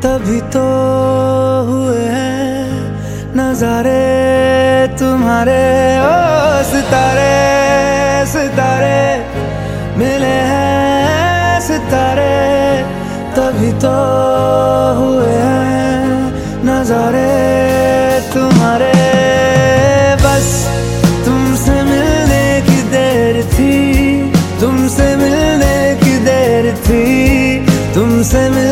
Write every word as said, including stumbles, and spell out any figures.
तभी तो हुए हैं नजारे तुम्हारे। ओ सितारे सितारे मिले हैं सितारे, तभी तो हुए हैं नजारे तुम्हारे। बस तुमसे मिलने की देर थी, तुमसे मिलने की देर थी, तुमसे मिल